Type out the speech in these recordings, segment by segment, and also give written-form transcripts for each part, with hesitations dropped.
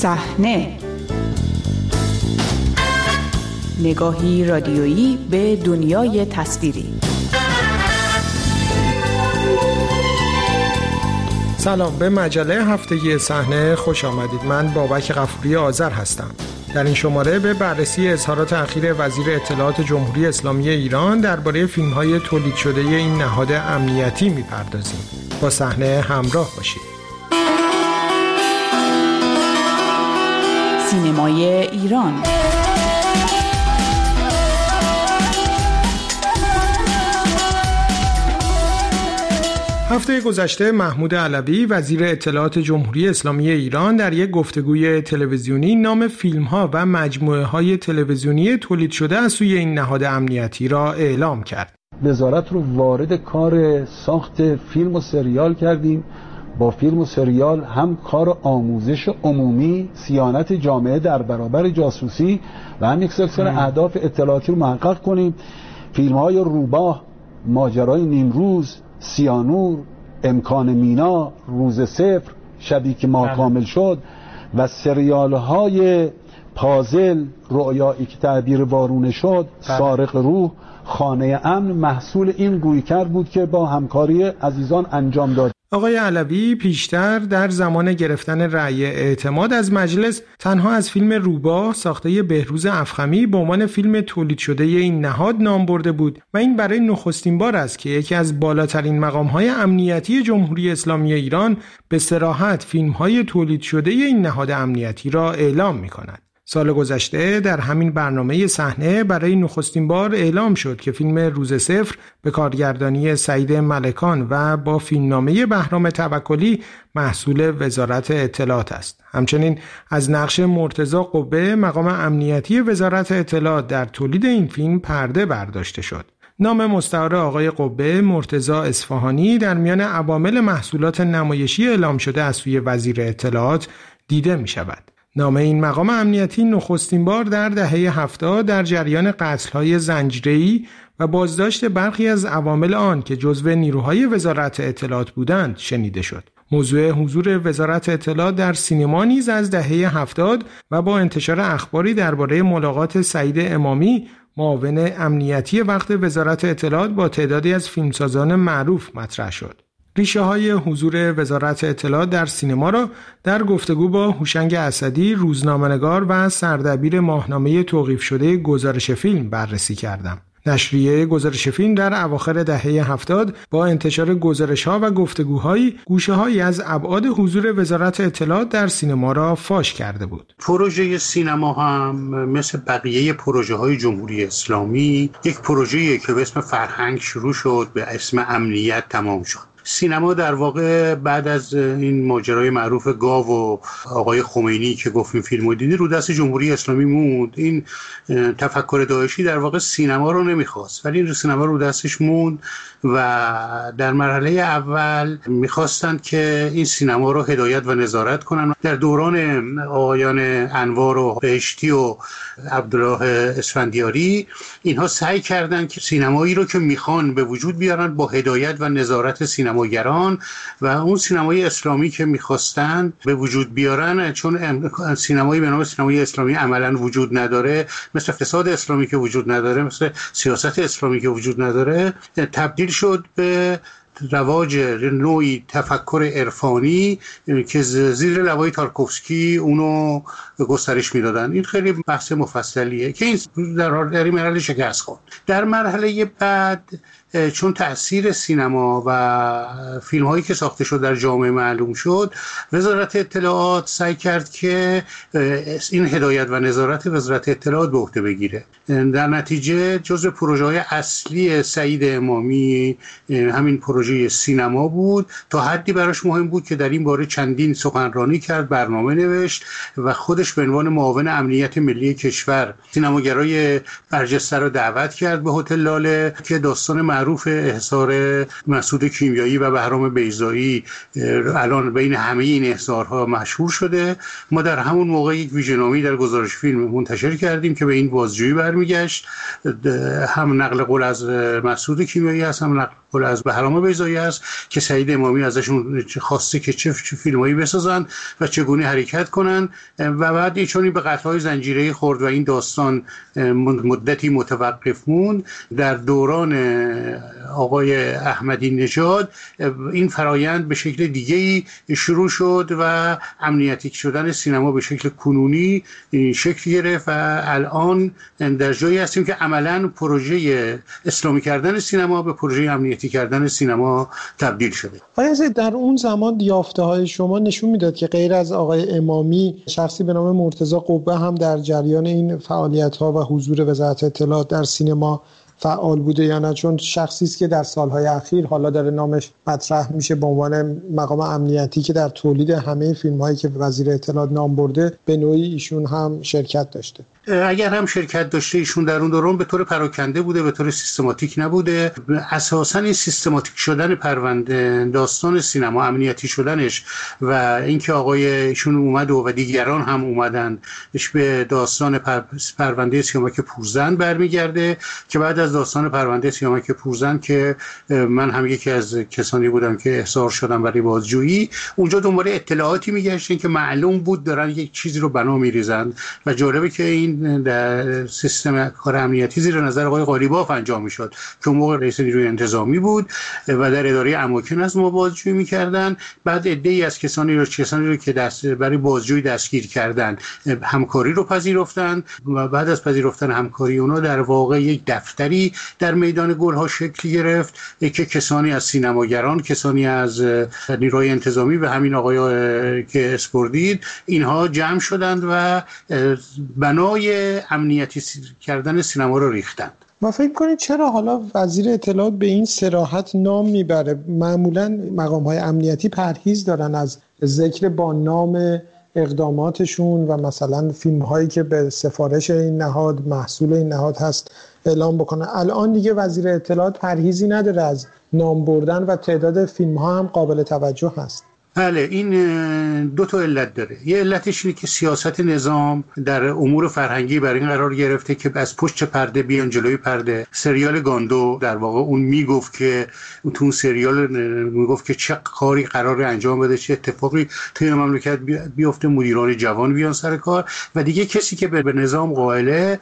صحنه، نگاهی رادیویی به دنیای تصویری. سلام، به مجله هفتگی صحنه خوش آمدید. من بابک غفوری آذر هستم. در این شماره به بررسی اظهارات اخیر وزیر اطلاعات جمهوری اسلامی ایران درباره فیلم‌های تولید شده این نهاد امنیتی می‌پردازیم. با صحنه همراه باشید. سینمای ایران. هفته گذشته محمود علوی وزیر اطلاعات جمهوری اسلامی ایران در یک گفتگوی تلویزیونی نام فیلم‌ها و مجموعه‌های تلویزیونی تولید شده از سوی این نهاد امنیتی را اعلام کرد. وزارت رو وارد کار ساخت فیلم و سریال کردیم. با فیلم و سریال هم کار آموزش عمومی، صیانت جامعه در برابر جاسوسی و هم یک سلسله اهداف اطلاعاتی رو محقق کنیم. فیلم‌های روباه، ماجرای نیمروز، سیانور، امکان مینا، روز صفر، شبی که ما کامل شد و سریال‌های پازل، رؤیایی که تعبیر وارونه شد، سارق روح، خانه امن محصول این رویکرد بود که با همکاری عزیزان انجام داد. آقای علوی پیشتر در زمان گرفتن رأی اعتماد از مجلس تنها از فیلم روباه ساخته بهروز افخمی به عنوان فیلم تولید شده این نهاد نام برده بود و این برای نخستین بار است که یکی از بالاترین مقام‌های امنیتی جمهوری اسلامی ایران به صراحت فیلم‌های تولید شده این نهاد امنیتی را اعلام می‌کند. سال گذشته در همین برنامه صحنه برای نخستین بار اعلام شد که فیلم روز صفر به کارگردانی سعید ملکان و با فیلمنامه بهرام توکلی محصول وزارت اطلاعات است. همچنین از نقش مرتضی قبه مقام امنیتی وزارت اطلاعات در تولید این فیلم پرده برداشته شد. نام مستعار آقای قبه، مرتضی اصفهانی، در میان عوامل محصولات نمایشی اعلام شده از سوی وزیر اطلاعات دیده می شود. نام این مقام امنیتی نخستین بار در دهه 70 در جریان قتل‌های زنجیره‌ای و بازداشت برخی از عوامل آن که جزو نیروهای وزارت اطلاعات بودند شنیده شد. موضوع حضور وزارت اطلاعات در سینما نیز از دهه 70 و با انتشار اخباری درباره ملاقات سعید امامی معاون امنیتی وقت وزارت اطلاعات با تعدادی از فیلمسازان معروف مطرح شد. ریشه های حضور وزارت اطلاعات در سینما را در گفتگو با هوشنگ اسدی، روزنامه‌نگار و سردبیر ماهنامه توقیف شده گزارش فیلم بررسی کردم. نشریه گزارش فیلم در اواخر دهه 70 با انتشار گزارش‌ها و گفتگوهایی گوشه‌هایی از ابعاد حضور وزارت اطلاعات در سینما را فاش کرده بود. پروژه سینما هم مثل بقیه پروژه‌های جمهوری اسلامی یک پروژه‌ای که به اسم فرهنگ شروع شد، به اسم امنیت تمام شد. سینما در واقع بعد از این ماجرای معروف گاو و آقای خمینی که گفتیم فیلمو دیدی رو دست جمهوری اسلامی موند. این تفکر داعشی در واقع سینما رو نمیخواست، ولی این سینما رو دستش موند و در مرحله اول میخواستند که این سینما رو هدایت و نظارت کنن. در دوران آقایان انوار و بهشتی و عبدالله اسفندیاری اینها سعی کردند که سینمایی رو که میخوان به وجود بیارن با هدایت و نظارت سینماگران و اون سینمای اسلامی که میخواستند به وجود بیارن، چون سینمایی به نام سینمای اسلامی عملا وجود نداره، مثل اقتصاد اسلامی که وجود نداره، مثل سیاست اسلامی که وجود نداره، تبدیل شد به رواج نوعی تفکر عرفانی که زیر لوای تارکوفسکی اونو گسترش میدادن. این خیلی بحث مفصلیه که این در این مرحله شکست خورد. در مرحله بعد چون تأثیر سینما و فیلم هایی که ساخته شد در جامعه معلوم شد، وزارت اطلاعات سعی کرد که این هدایت و نظارت وزارت اطلاعات به عهده بگیره. در نتیجه جزو پروژه های اصلی سعید امامی همین پروژه سینما بود. تا حدی براش مهم بود که در این باره چندین سخنرانی کرد، برنامه نوشت و خودش به عنوان معاون امنیت ملی کشور سینماگرای برجسته رو دعوت کرد به هتل لاله که داستان معروف احضار مسعود کیمیایی و بهرام بیضایی الان بین همه این احضارها مشهور شده. ما در همون موقع یک ویژه‌نامه‌ای در گزارش فیلم منتشر کردیم که به این بازجویی برمیگشت. هم نقل قول از مسعود کیمیایی هست، هم نقل قول از بهرام بیضایی زایی است که سعید امامی ازشون خواسته که چه فیلمایی بسازن و چگونه حرکت کنن و بعد چون به قتل‌های زنجیره‌ای خورد و این داستان مدتی متوقف موند، در دوران آقای احمدی نژاد این فرایند به شکل دیگه‌ای شروع شد و امنیتی شدن سینما به شکل کنونی شکل گرفت و الان در جایی هستیم که عملاً پروژه اسلامی کردن سینما به پروژه امنیتی کردن سینما تبدیل شده. آیا در اون زمان یافته‌های شما نشون میداد که غیر از آقای امامی شخصی به نام مرتضی قبه هم در جریان این فعالیت‌ها و حضور وزارت اطلاعات در سینما فعال بوده یا نه؟ چون شخصی است که در سالهای اخیر حالا داره نامش مطرح میشه به عنوان مقام امنیتی که در تولید همه فیلم‌هایی که وزیر اطلاعات نام برده به نوعی ایشون هم شرکت داشته. اگر هم شرکت داشته ایشون در اون دوران به طور پراکنده بوده، به طور سیستماتیک نبوده. اساساً این سیستماتیک شدن پرونده داستان سینما، امنیتی شدنش و اینکه آقای ایشون اومد و دیگران هم اومدن به داستان پرونده سیامک پورزن برمیگرده که بعد از داستان پرونده سیامک پورزن که من هم یکی از کسانی بودم که احضار شدم برای بازجویی، اونجا دنبال اطلاعاتی میگشتن که معلوم بود دارن یک چیزی رو بنا میریزن و جالبه که این در سیستم کار امنیتی زیر نظر آقای قالیباف انجام میشد که اون موقع رئیس نیروی انتظامی بود و در اداره اماکن از ما بازجویی میکردن. بعد عده‌ای از کسانی رو که برای بازجویی دستگیر کردن همکاری رو پذیرفتن و بعد از پذیرفتن همکاری اونا در واقع یک دفتری در میدان گلها شکل گرفت که کسانی از سینماگران، کسانی از نیروی انتظامی و همین آقای که اسپردید اینها جمع شدند و بنای امنیتی کردن سینما رو ریختند. و فکر کنید چرا حالا وزیر اطلاعات به این صراحت نام میبره؟ معمولا مقام‌های امنیتی پرهیز دارن از ذکر با نام اقداماتشون و مثلا فیلم‌هایی که به سفارش این نهاد محصول این نهاد هست اعلام بکنن. الان دیگه وزیر اطلاعات پرهیزی نداره از نام بردن و تعداد فیلم‌ها هم قابل توجه هست. بله، این دو تا علت داره. یه علتش اینه که سیاست نظام در امور فرهنگی برای این قرار گرفته که از پشت پرده بیان جلوی پرده. سریال گاندو در واقع اون میگفت که تو اون سریال میگفت که چه کاری قرار انجام بده، چه اتفاقی توی مملکت بیفته، مدیران جوان بیان سر کار و دیگه کسی که به نظام قائله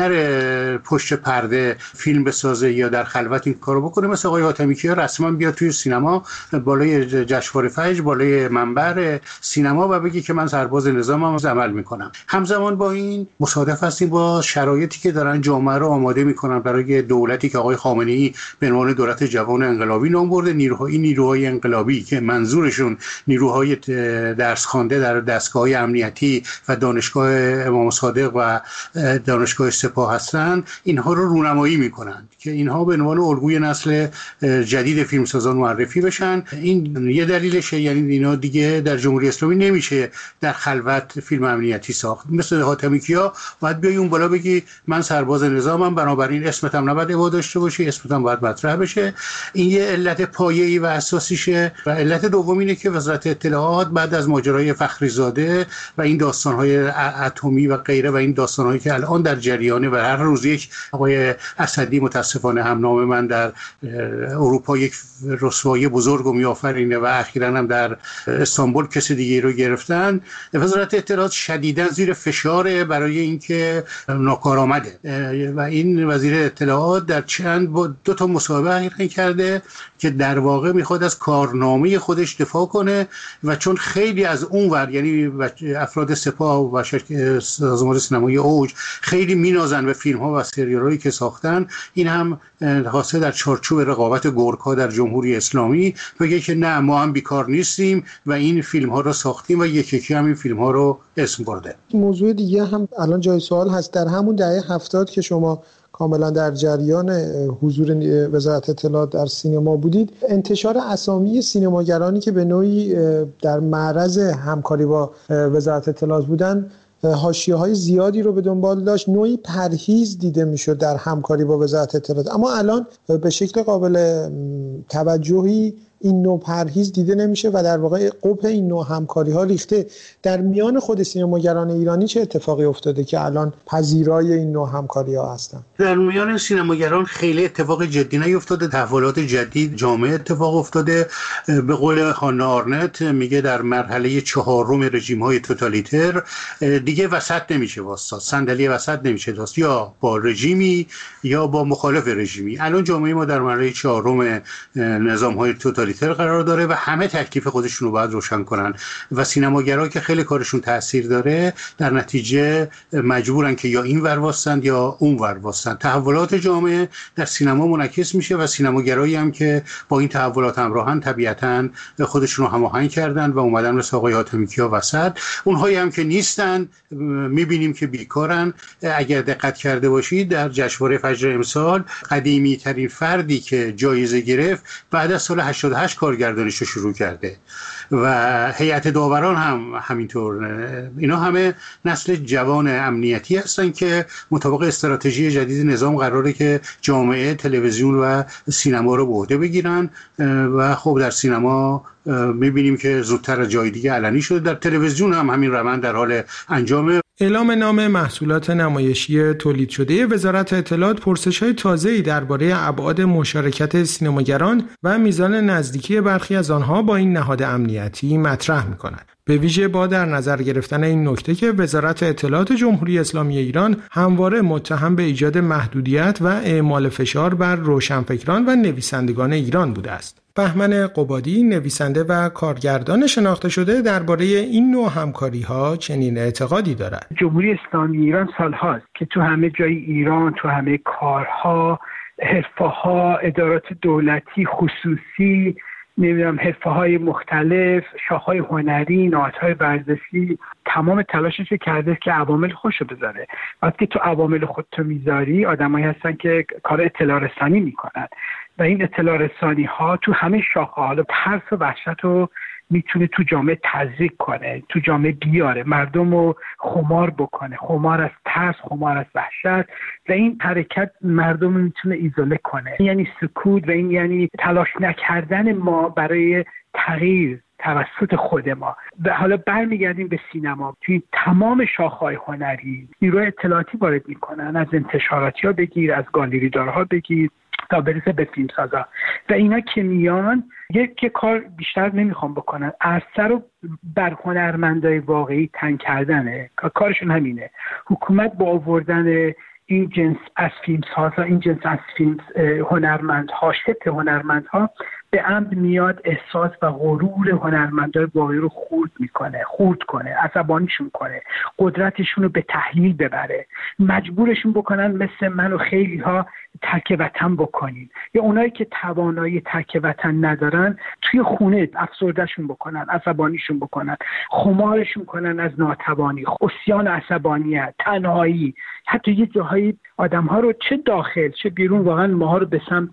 نره پشت پرده فیلم بسازه یا در خلوت این کارو بکنه. مثلا آقای حاتمیکیا رسما بیاد توی سینما بالای جشنواره فجر بالای منبر سینما و بگی که من سرباز نظامم عمل میکنم. همزمان با این مصادف هستیم با شرایطی که دارن جامعه رو آماده میکنن برای دولتی که آقای خامنه‌ای به عنوان دولت جوان انقلابی نام برده. نیروهای انقلابی که منظورشون نیروهای درس خوانده در دستگاه‌های امنیتی و دانشگاه امام صادق و دانشگاه سپاه هستن، اینها رو رونمایی میکنن که اینها به عنوان الگوی نسل جدید فیلمسازان معرفی بشن. این یه دلیلشه، یعنی اینا دیگه در جمهوری اسلامی نمیشه در خلوت فیلم امنیتی ساخت. مثل حاتمیکیا باید بیای اون بالا بگی من سرباز نظامم، بنابراین اسمت هم نباید اباده داشته باشی، اسمت هم باید مطرح بشه. این یه علت پایه‌ای و اساسیشه. و علت دوم اینه که وزارت اطلاعات بعد از ماجرای فخریزاده و این داستان‌های اتمی و غیره و این داستان‌هایی که الان در جریانه و هر روز یک آقای اسدی متاسفانه هم نام من در اروپا یک رسوایی بزرگ رو می‌آفرینه و اخیراً هم در استانبول کسی دیگه رو گرفتن، وزارت اطلاعات شدیداً زیر فشاره برای اینکه ناکارآمده و این وزیر اطلاعات در دو تا مصاحبه کرده که در واقع میخواد از کارنامه خودش دفاع کنه و چون خیلی از اونور یعنی افراد سپاه و سازمان سینمایی اوج خیلی مینازن به فیلم‌ها و سریال‌هایی که ساختن، این هم خواسته در چارچوب رقابت گورکا در جمهوری اسلامی بگه که نه ما هم بیکار نیستیم و این فیلم‌ها رو ساختیم و یکی هم این فیلم‌ها رو اسم برده. موضوع دیگه هم الان جای سوال هست. در همون دهه 70 که شما کاملا در جریان حضور وزارت اطلاعات در سینما بودید، انتشار اسامی سینماگرانی که به نوعی در معرض همکاری با وزارت اطلاعات بودن حاشیه‌های زیادی رو به دنبال داشت، نوعی پرهیز دیده میشد در همکاری با وزارت اطلاعات. اما الان به شکل قابل توجهی این نوع پرهیز دیده نمیشه و در واقع قبح این نوع همکاری‌ها ریخته. در میان خود سینماگران ایرانی چه اتفاقی افتاده که الان پذیرای این نوع همکاری‌ها هستن؟ در میان سینماگران خیلی اتفاق جدی نیفتاده، تحولات جدید جامعه اتفاق افتاده. به قول هانا آرنت میگه در مرحله 4 رژیم‌های توتالیتر دیگه وسط نمیشه واسطاد، صندلی وسط نمیشه داشت، یا با رژیمی یا با مخالف رژیمی. الان جامعه ما در مرحله 4 نظام‌های توتالیتر قرار داره و همه تکلیف خودشون رو باید روشن کنن و سینماگرا که خیلی کارشون تاثیر داره در نتیجه مجبورن که یا این ور واسطن یا اون ور واسطن. تحولات جامعه در سینما منعکس میشه و سینماگرایی هم که با این تحولات همراهن طبیعتاً خودشون رو هماهنگ کردن و اومدن مثل آقای حاتمی کیا وسط. اونهایی هم که نیستن میبینیم که بیکارن. اگر دقت کرده باشید در جشنواره فجر امسال قدیمی ترین فردی که جایزه گرفت بعد از سال 88 کارگردانیش رو شروع کرده و هیئت داوران هم همینطور. اینا همه نسل جوان امنیتی هستن که مطابق استراتژی جدید نظام قراره که جامعه تلویزیون و سینما رو به عهده بگیرن و خب در سینما میبینیم که زودتر از جای دیگه علنی شده، در تلویزیون هم همین روند در حال انجامه. اعلام نام محصولات نمایشی تولید شده وزارت اطلاعات پرسش‌های تازه‌ای درباره ابعاد مشارکت سینماگران و میزان نزدیکی برخی از آنها با این نهاد امنیتی مطرح می‌کند. به ویژه با در نظر گرفتن این نکته که وزارت اطلاعات جمهوری اسلامی ایران همواره متهم به ایجاد محدودیت و اعمال فشار بر روشنفکران و نویسندگان ایران بوده است. بهمن قبادی، نویسنده و کارگردان شناخته شده، درباره این نوع همکاری‌ها چنین اعتقادی دارد. جمهوری اسلامی ایران سال‌هاست که تو همه جای ایران، تو همه کارها، حرفه‌ها، ادارات دولتی، خصوصی، حرفه‌های مختلف، شاخه‌های هنری، نهادهای ورزشی، تمام تلاشش کرده که عوامل خوشو بذاره. وقتی تو عوامل خودتو میذاری، آدمایی هستن که کار اطلاع رسانی میکنن و این اطلاع رسانی ها تو همه شاخه‌ها ترس و وحشت رو میتونه تو جامعه تزریق کنه، تو جامعه بیاره، مردم رو خمار بکنه، خمار از ترس، خمار از وحشت، و این حرکت مردم رو میتونه ایزوله کنه. یعنی سکوت و این یعنی تلاش نکردن ما برای تغییر توسط خود ما. و حالا برمیگردیم به سینما. توی تمام شاخه‌های هنری نیروی اطلاعاتی وارد میکنن، از انتشاراتی‌ها بگیر، از گالریدارها بگیر تا برسه به فیلمسازا، و اینا که میان یک کار بیشتر نمیخوام بکنن، عرصه رو بر هنرمندای واقعی تنگ کردنه. کارشون همینه. حکومت با آوردن این جنس از فیلمسازا، این جنس از فیلم هنرمندها، شبه هنرمندها، به عمد میاد احساس و غرور هنرمندای واقعی رو خورد کنه، عصبانیشون کنه، قدرتشون رو به تحلیل ببره، مجبورشون بکنن مثل من و خیلی ها ترک وطن بکنین، یا اونایی که توانایی ترک وطن ندارن توی خونه افسردهشون بکنن، عصبانیشون بکنن، خمارشون کنن از ناتوانی، عصیان عصبانیت، تنهایی. حتی یه جاهایی آدم‌ها رو چه داخل چه بیرون واقعا ماها رو به سمت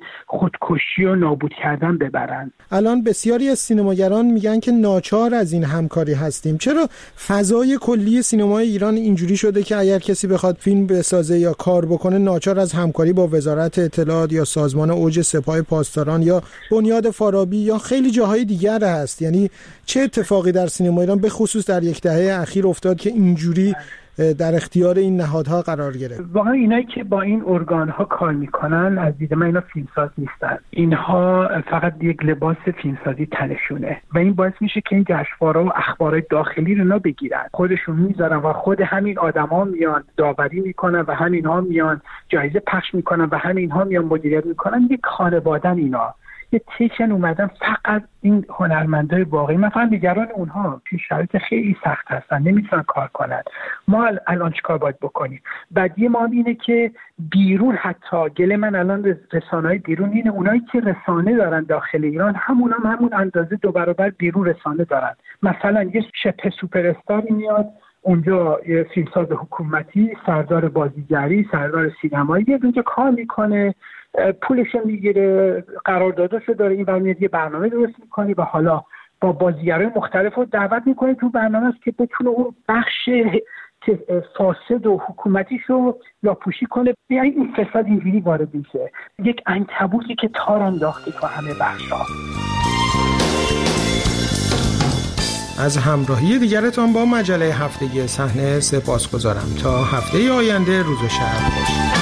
خودکشی و نابود کردن ببرن. الان بسیاری از سینماگران میگن که ناچار از این همکاری هستیم. چرا فضای کلی سینمای ایران اینجوری شده که اگر کسی بخواد فیلم بسازه یا کار بکنه ناچار از همکاری با وزارت اطلاعات یا سازمان اوج سپاه پاسداران یا بنیاد فارابی یا خیلی جاهای دیگر هست؟ یعنی چه اتفاقی در سینما ایران به خصوص در یک دهه اخیر افتاد که اینجوری در اختیار این نهادها قرار گرفت؟ واقعا اینایی که با این ارگان‌ها کار میکنن از دید من اینا فیلمساز نیستن. اینها فقط یک لباس فیلمسازی تنشونه و این باعث میشه که این جشنواره‌ها و اخبارهای داخلی رو نبگیرن، خودشون میذارن و خود همین آدما میان داوری میکنن و همینها میان جایزه پخش میکنن و همینها میان مدیریت میکنن. یک خانوادن اینا، یه تیکن اومدن فقط این هنرمندای واقعی. مثلا دیگران اونها توی شرایط خیلی سخت هستن، نمیتونن کار کنن. ما الان چیکار باید بکنیم؟ بدیه ما اینه که بیرون، حتی گله من الان رسانه‌های بیرون اینه، اونایی که رسانه دارن داخل ایران همون اندازه 2 برابر بیرون رسانه دارن. مثلا یه شبه سوپر استاری میاد اونجا، یه فیلمساز حکومتی، سردار بازیگری، سردار سینمایی اونجا کار میکنه، پولش میگیره، قرارداداشو داره، این برمیاد یه برنامه درست میکنی و حالا با بازیگرای مختلف رو دعوت میکنه تو برنامه است که بتونه اون بخش فاسد و حکومتیشو لاپوشی کنه. یعنی این فساد اینجوری وارد میشه، یک عنکبوتی که تار انداخته تو همه بخشا. از همراهی دیگرتان با مجله هفتگی صحنه سپاسگزارم. تا هفته آینده روز و شب خوش.